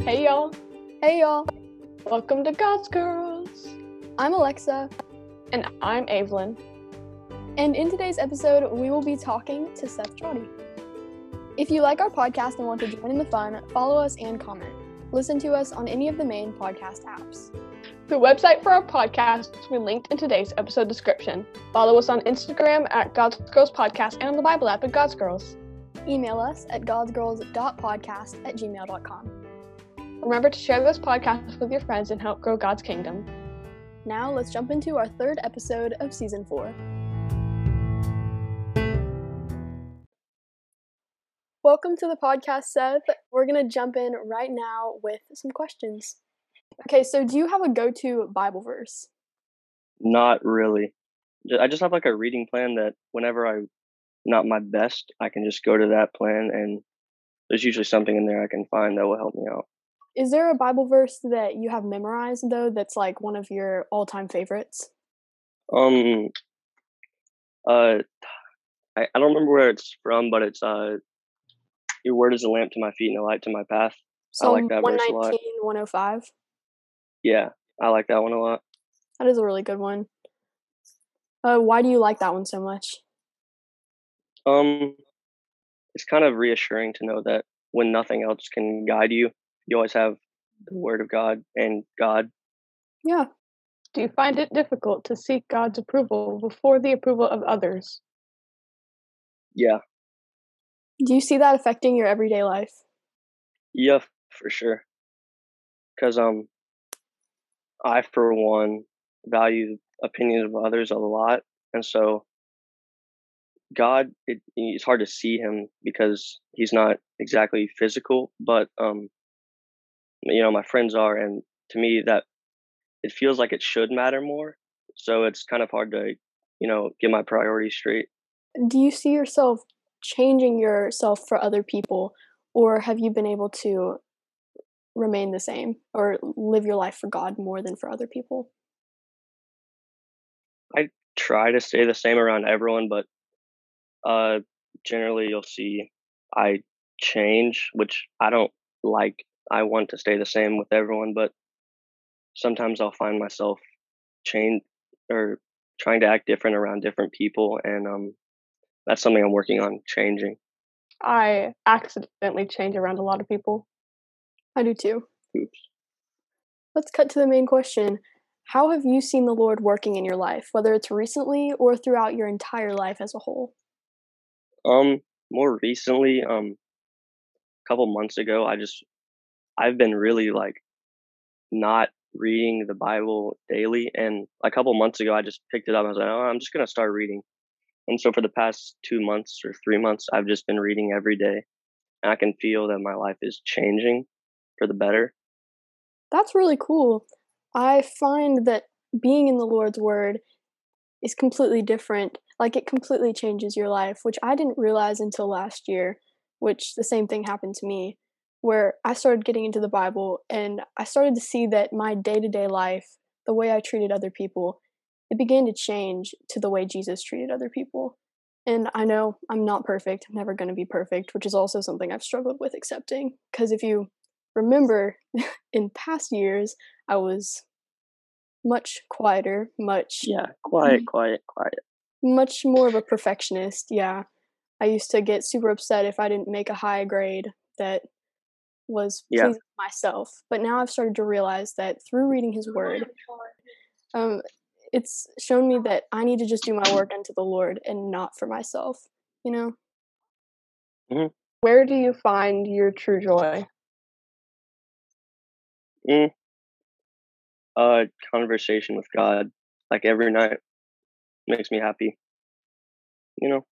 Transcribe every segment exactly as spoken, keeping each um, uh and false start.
Hey y'all, Hey y'all, welcome to God's Girls. I'm Alexa, And I'm Evelyn. and in today's episode, we will be talking to Seth Jotty. If you like our podcast and want to join in the fun, follow us and comment. Listen to us on any of the main podcast apps. The website for our podcast will be linked in today's episode description. Follow us on Instagram at God's Girls Podcast and on the Bible app at God's Girls. Email us at godsgirls dot podcast at gmail dot com. Remember to share this podcast with your friends and help grow God's kingdom. Now let's jump into our third episode of season four. Welcome to the podcast, Seth. We're going to jump in right now with some questions. Okay, so do you have a go-to Bible verse? Not really. Ju- I just have like a reading plan that whenever I'm not my best, I can just go to that plan, and there's usually something in there I can find that will help me out. Is there a Bible verse that you have memorized, though, that's like one of your all-time favorites? Um, uh, I, I don't remember where it's from, but it's uh, your word is a lamp to my feet and a light to my path. I like Psalm that verse a lot. one nineteen, one oh five. Yeah, I like that one a lot. That is a really good one. Uh, why do you like that one so much? Um, it's kind of reassuring to know that when nothing else can guide you, you always have the word of God and God. Yeah. Do you find it difficult to seek God's approval before the approval of others? Yeah, Do you see that affecting your everyday life? yeah, for sure. Because um, I for one value opinions of others a lot, and so God, it, it's hard to see him because he's not exactly physical, but um, you know, my friends are, and to me that it feels like it should matter more. So it's kind of hard to, you know, get my priorities straight. Do you see yourself changing yourself for other people, or have you been able to remain the same or live your life for God more than for other people? I try to stay the same around everyone, but uh, generally you'll see I change, which I don't like. I want to stay the same with everyone, but sometimes I'll find myself change or trying to act different around different people, and um, that's something I'm working on changing. I accidentally change around a lot of people. I do too. Oops. Let's cut to the main question. How have you seen the Lord working in your life, whether it's recently or throughout your entire life as a whole? Um, more recently, um, a couple months ago, I just I've been really like not reading the Bible daily, and a couple months ago, I just picked it up. I was like, oh, I'm just gonna start reading. And so for the past two months or three months, I've just been reading every day, and I can feel that my life is changing for the better. That's really cool. I find that being in the Lord's Word is completely different. Like, it completely changes your life, which I didn't realize until last year, which the same thing happened to me, where I started getting into the Bible and I started to see that my day to day life, the way I treated other people, it began to change to the way Jesus treated other people. And I know I'm not perfect, I'm never going to be perfect, which is also something I've struggled with accepting. Because if you remember, in past years, I was much quieter, much Yeah, quiet, quiet, quiet. much more of a perfectionist. Yeah. I used to get super upset if I didn't make a high grade that was Yeah, pleasing to myself. But now I've started to realize that through reading his word, um, it's shown me that I need to just do my work unto the Lord and not for myself, you know? hmm Where do you find your true joy? mm, uh, conversation with God, like every night, makes me happy. You know,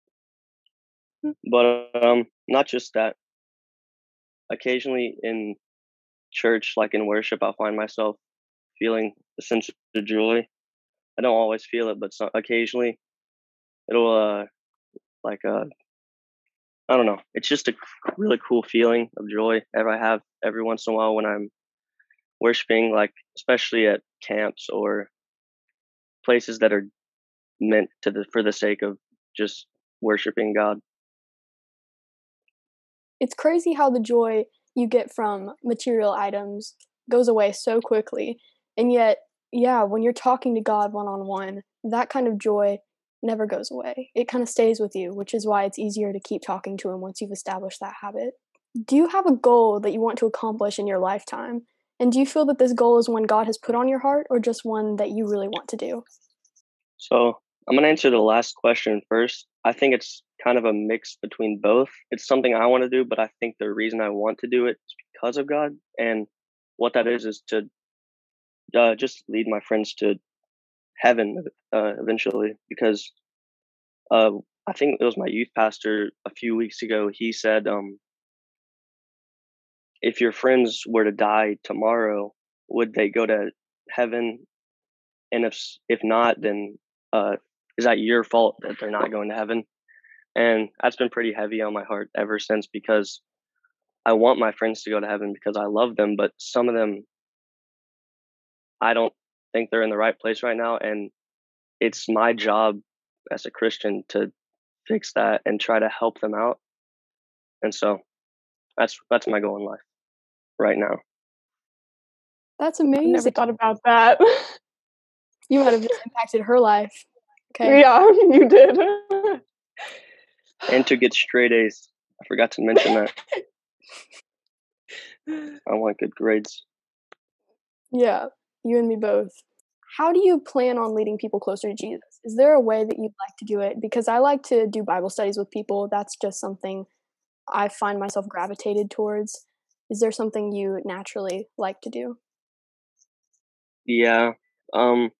but um, not just that. Occasionally in church, like in worship, I'll find myself feeling a sense of joy. I don't always feel it, but so, occasionally it'll uh like uh I don't know. It's just a really cool feeling of joy ever I have every once in a while when I'm worshiping, like especially at camps or places that are meant to the for the sake of just worshiping God. It's crazy how the joy you get from material items goes away so quickly. And yet, yeah, when you're talking to God one on one, that kind of joy never goes away. It kind of stays with you, which is why it's easier to keep talking to Him once you've established that habit. Do you have a goal that you want to accomplish in your lifetime? And do you feel that this goal is one God has put on your heart or just one that you really want to do? So I'm going to answer the last question first. I think it's kind of a mix between both. It's something I want to do, but I think the reason I want to do it is because of God. And what that is, is to uh, just lead my friends to heaven uh, eventually. Because uh, I think it was my youth pastor a few weeks ago. He said, um, if your friends were to die tomorrow, would they go to heaven? And if if not, then uh, is that your fault that they're not going to heaven? And that's been pretty heavy on my heart ever since, because I want my friends to go to heaven because I love them, but some of them, I don't think they're in the right place right now. And it's my job as a Christian to fix that and try to help them out. And so that's that's my goal in life right now. That's I never amazing. thought about that. You might have just impacted her life. Okay. Yeah, you did. And to get straight A's. I forgot to mention that. I want good grades. Yeah, you and me both. How do you plan on leading people closer to Jesus? Is there a way that you'd like to do it? Because I like to do Bible studies with people. That's just something I find myself gravitated towards. Is there something you naturally like to do? Yeah. Um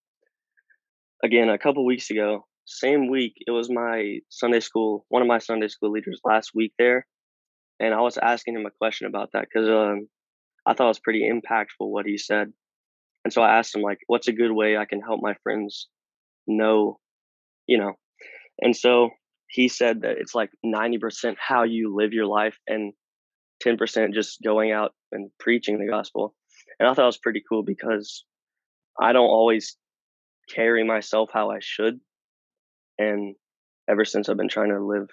again, a couple weeks ago, same week, it was my Sunday school, one of my Sunday school leaders last week there, and I was asking him a question about that because um, I thought it was pretty impactful what he said. And so I asked him, like, what's a good way I can help my friends know, you know? And so he said that it's like ninety percent how you live your life and ten percent just going out and preaching the gospel. And I thought it was pretty cool because I don't always carry myself how I should. And ever since I've been trying to live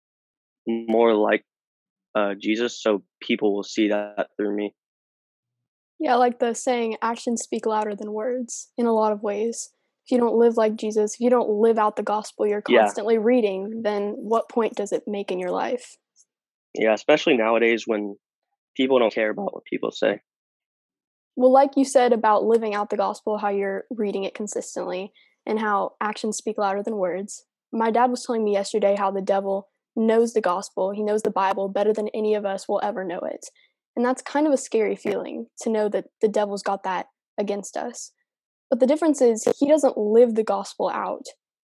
more like uh, Jesus, so people will see that through me. Yeah, like the saying, actions speak louder than words in a lot of ways. If you don't live like Jesus, if you don't live out the gospel you're Yeah, constantly reading, then what point does it make in your life? yeah, especially nowadays when people don't care about what people say. Well, like you said about living out the gospel, how you're reading it consistently, and how actions speak louder than words. My dad was telling me yesterday how the devil knows the gospel, he knows the Bible better than any of us will ever know it. And that's kind of a scary feeling to know that the devil's got that against us. But the difference is he doesn't live the gospel out,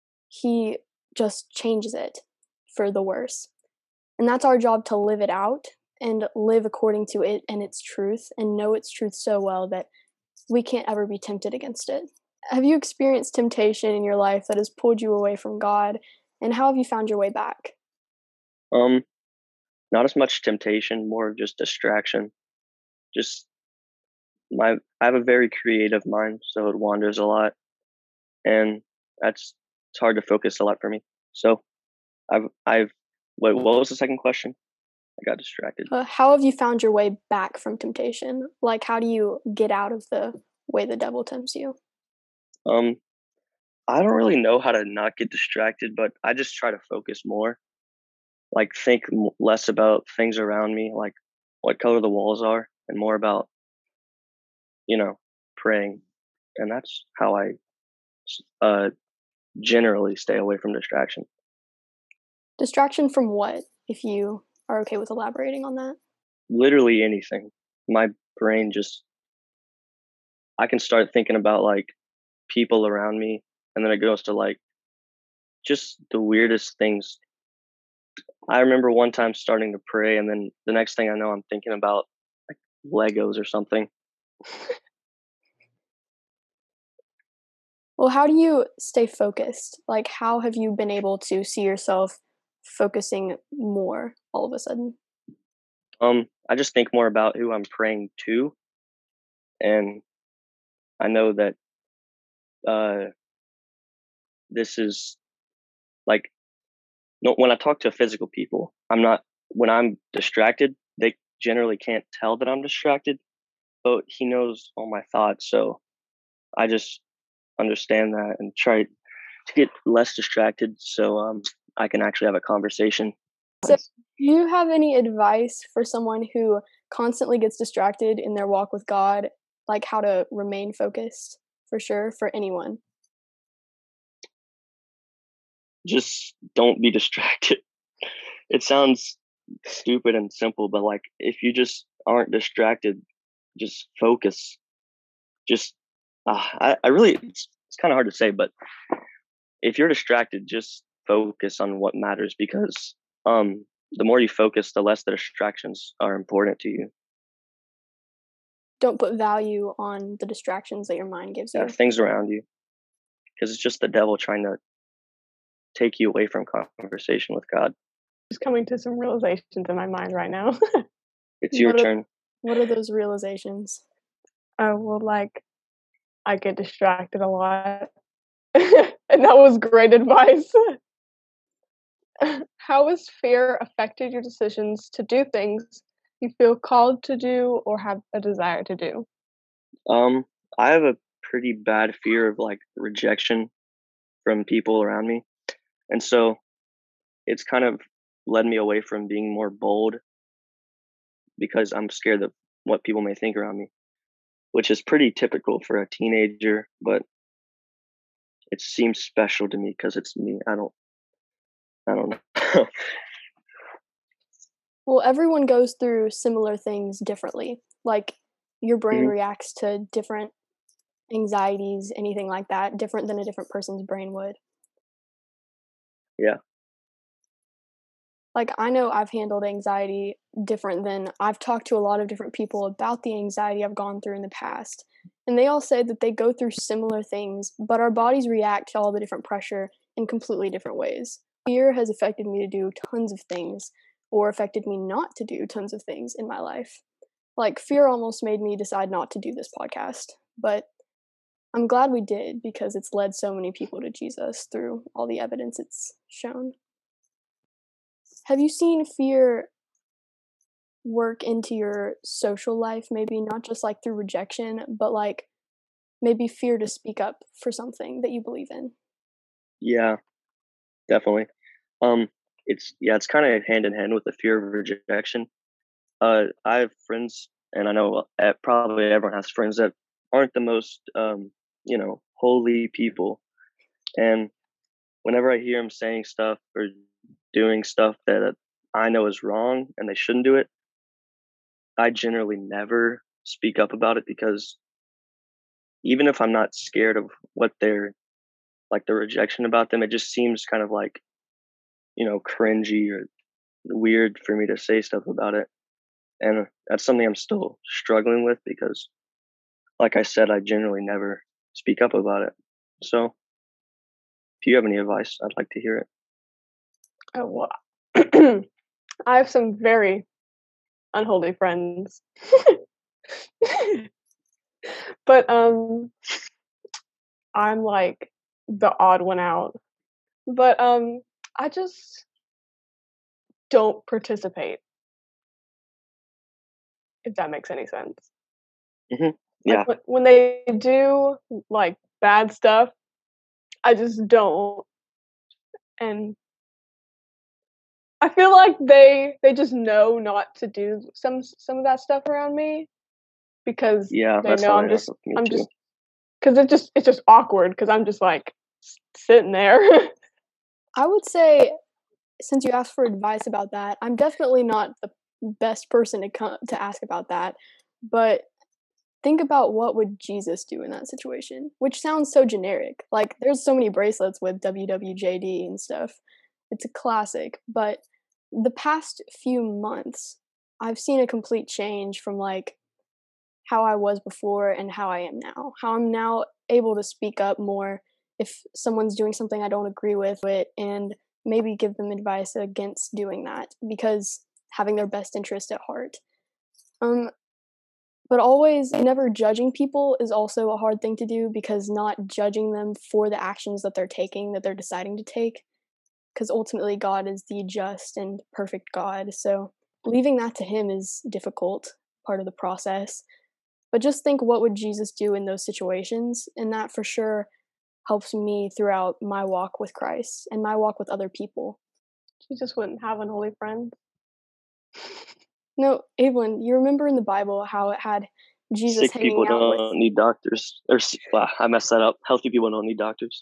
he just changes it for the worse. And that's our job, to live it out and live according to it and its truth and know its truth so well that we can't ever be tempted against it. Have you experienced temptation in your life that has pulled you away from God? And how have you found your way back? Um, not as much temptation, more of just distraction. Just my, I have a very creative mind, so it wanders a lot, and that's it's hard to focus a lot for me. So I've, I've, what, what was the second question? I got distracted. Uh, how have you found your way back from temptation? Like, how do you get out of the way the devil tempts you? Um, I don't really know how to not get distracted, but I just try to focus more. Like think m- less about things around me, like what color the walls are, and more about, you know, praying. And that's how I s- uh, generally stay away from distraction. Distraction from what, if you are okay with elaborating on that? Literally anything. My brain just, I can start thinking about like people around me, and then it goes to like just the weirdest things. I remember one time starting to pray, and then the next thing I know, I'm thinking about like Legos or something. Well, how do you stay focused? Like, how have you been able to see yourself focusing more all of a sudden? Um, I just think more about who I'm praying to, and I know that uh, this is like no, when I talk to physical people, I'm not when I'm distracted, they generally can't tell that I'm distracted, but he knows all my thoughts. So I just understand that and try to get less distracted so um, I can actually have a conversation. So, do you have any advice for someone who constantly gets distracted in their walk with God, like how to remain focused for sure for anyone? Just don't be distracted. It sounds stupid and simple, but like if you just aren't distracted, just focus. Just, uh, I, I really, it's, it's kind of hard to say, but if you're distracted, just focus on what matters because um, the more you focus, the less the distractions are important to you. Don't put value on the distractions that your mind gives you. Yeah, things around you, because it's just the devil trying to take you away from conversation with God. Just coming to some realizations in my mind right now. It's your what are, turn. What are those realizations? Oh, well, like, I get distracted a lot. And that was great advice. How has fear affected your decisions to do things you feel called to do or have a desire to do? Um, I have a pretty bad fear of like rejection from people around me. And so it's kind of led me away from being more bold because I'm scared of what people may think around me, which is pretty typical for a teenager, but it seems special to me because it's me. I don't, I don't know. Well, everyone goes through similar things differently. Like your brain Mhm. reacts to different anxieties, anything like that, different than a different person's brain would. Yeah. Like I know I've handled anxiety different than I've talked to a lot of different people about the anxiety I've gone through in the past. And they all say that they go through similar things, but our bodies react to all the different pressure in completely different ways. Fear has affected me to do tons of things or affected me not to do tons of things in my life. Like fear almost made me decide not to do this podcast, but I'm glad we did because it's led so many people to Jesus through all the evidence it's shown. Have you seen fear work into your social life, maybe not just like through rejection, but like maybe fear to speak up for something that you believe in? Yeah, definitely. Um, it's, yeah, it's kind of hand in hand with the fear of rejection. Uh, I have friends, and I know uh, probably everyone has friends that aren't the most, um, you know, holy people. And whenever I hear them saying stuff or doing stuff that I know is wrong and they shouldn't do it, I generally never speak up about it because even if I'm not scared of what they're like the rejection about them, it just seems kind of like, you know, cringy or weird for me to say stuff about it. And that's something I'm still struggling with because, like I said, I generally never speak up about it. So if you have any advice, I'd like to hear it. Oh, well, I have some very unholy friends. But um I'm like the odd one out. But um I just don't participate, if that makes any sense. hmm Like Yeah. when when they do like bad stuff, I just don't. And I feel like they they just know not to do some some of that stuff around me because Yeah. they That's know how I'm they are just with me I'm too. just because it just it's just awkward because I'm just like s- sitting there. I would say, since you asked for advice about that, I'm definitely not the best person to come to ask about that. But think about what would Jesus do in that situation, which sounds so generic. Like there's so many bracelets with W W J D and stuff. It's a classic, but the past few months I've seen a complete change from like how I was before and how I am now. How I'm now able to speak up more if someone's doing something I don't agree with it and maybe give them advice against doing that because having their best interest at heart. Um but always never judging people is also a hard thing to do because not judging them for the actions that they're taking, that they're deciding to take, because ultimately God is the just and perfect God. So leaving that to him is difficult, part of the process. But just think, what would Jesus do in those situations? And that for sure helps me throughout my walk with Christ and my walk with other people. Jesus wouldn't have unholy friends. No, Evelyn, you remember in the Bible how it had Jesus Sick hanging people out don't with... need doctors. Or wow, I messed that up. Healthy people don't need doctors.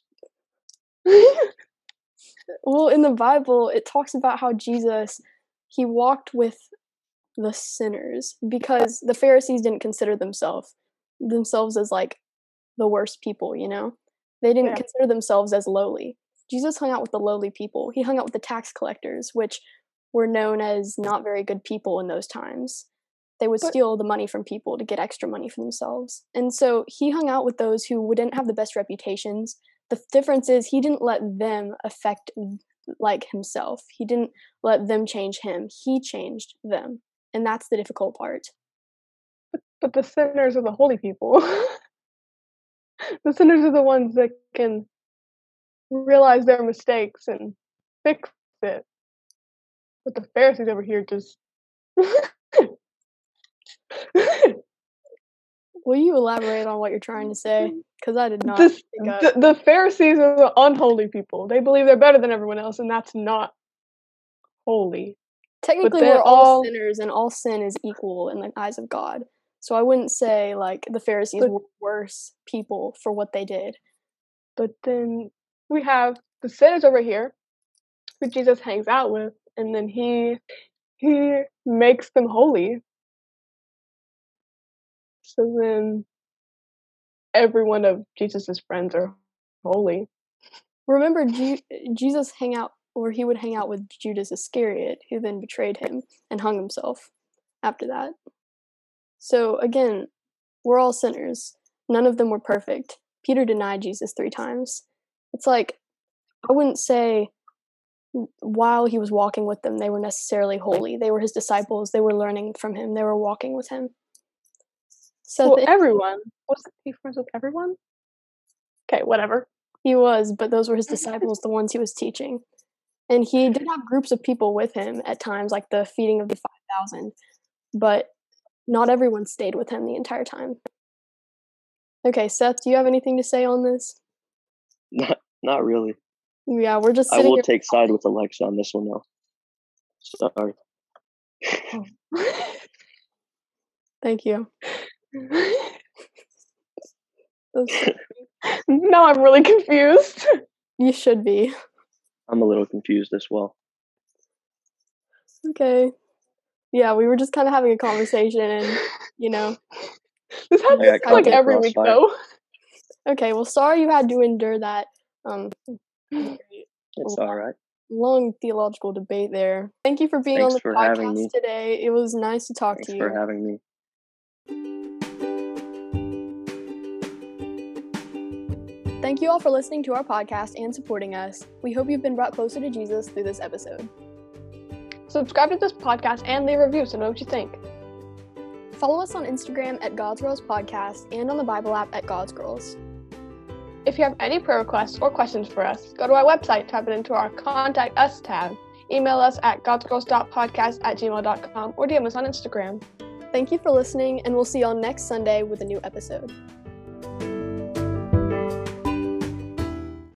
Well, in the Bible, it talks about how Jesus, he walked with the sinners because the Pharisees didn't consider themselves themselves as like the worst people, you know? They didn't Yeah. consider themselves as lowly. Jesus hung out with the lowly people. He hung out with the tax collectors, which were known as not very good people in those times. They would But- steal the money from people to get extra money for themselves. And so he hung out with those who didn't have the best reputations. The difference is he didn't let them affect like himself. He didn't let them change him. He changed them. And that's the difficult part. But the sinners are the holy people. The sinners are the ones that can realize their mistakes and fix it. But the Pharisees over here just... Will you elaborate on what you're trying to say? Because I did not This, pick up. the, the Pharisees are the unholy people. They believe they're better than everyone else, and that's not holy. Technically, they're we're all, all- sinners, and all sin is equal in the eyes of God. So I wouldn't say like the Pharisees But- were worse people for what they did. But then we have the sinners over here, who Jesus hangs out with, and then he he makes them holy. So then every one of Jesus's friends are holy. Remember, G- Jesus hang out, or he would hang out with Judas Iscariot, who then betrayed him and hung himself after that. So again, we're all sinners. None of them were perfect. Peter denied Jesus three times. It's like, I wouldn't say while he was walking with them, they were necessarily holy. They were his disciples. They were learning from him. They were walking with him. So Well, th- everyone. Wasn't he friends with everyone? Okay, whatever. he was, but those were his disciples, the ones he was teaching. And he did have groups of people with him at times, like the feeding of the five thousand, but not everyone stayed with him the entire time. Okay, Seth, do you have anything to say on this? Not, not really. Yeah, we're just I sitting will here. take side with Alexa on this one, though. Sorry. Thank you. That was so- Now I'm really confused. You should be. I'm a little confused as well. Okay. Yeah, we were just kind of having a conversation, and you know. This I got happens caught like in the every week, crossfire. though. Okay, well, sorry you had to endure that um It's all right. long theological debate there. Thank you for being Thanks on the for having podcast me. today. It was nice to talk Thanks to for you. having me. Thank you all for listening to our podcast and supporting us. We hope you've been brought closer to Jesus through this episode. Subscribe to this podcast and leave a review so know what you think. Follow us on Instagram at God's Girls Podcast and on the Bible app at God's Girls. If you have any prayer requests or questions for us, go to our website, type it into our Contact Us tab, email us at godsgirls dot podcast at gmail dot com, or D M us on Instagram. Thank you for listening, and we'll see you all next Sunday with a new episode.